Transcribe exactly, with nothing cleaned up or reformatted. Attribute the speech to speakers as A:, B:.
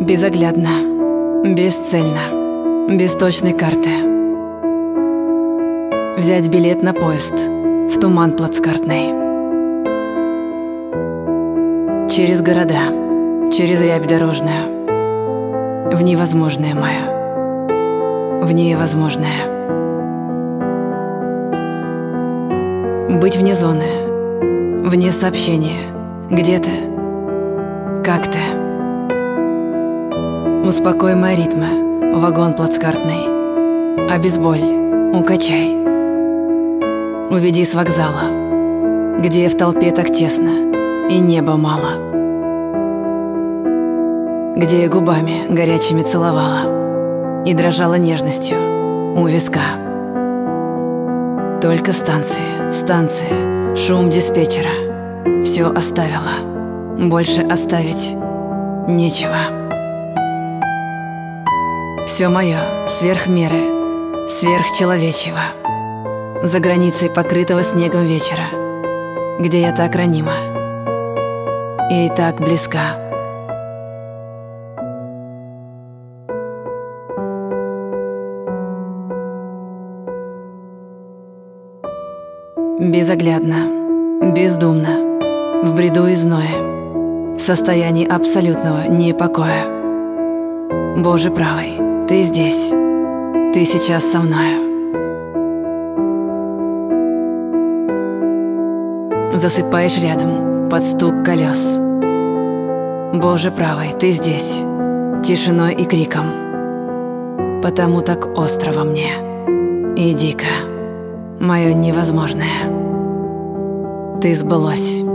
A: Безоглядно, бесцельно, без точной карты. Взять билет на поезд в туман плацкартный. Через города, через рябь дорожную, в невозможное мое, в невозможное. Быть вне зоны, вне сообщения. Где ты? Как ты? Успокой мои ритмы, вагон плацкартный. Обезболь, укачай. Уведи с вокзала, где в толпе так тесно и неба мало, где я губами горячими целовала и дрожала нежностью у виска. Только станции, станции, шум диспетчера все оставила, больше оставить нечего. Все мое сверх меры, сверхчеловечьего, за границей покрытого снегом вечера, где я так ранима и так близка. Безоглядно, бездумно, в бреду и зное, в состоянии абсолютного непокоя. Боже правый, ты здесь, ты сейчас со мною. Засыпаешь рядом под стук колес. Боже правый, ты здесь, тишиной и криком, потому так остро во мне и дико, мое невозможное. Ты сбылось.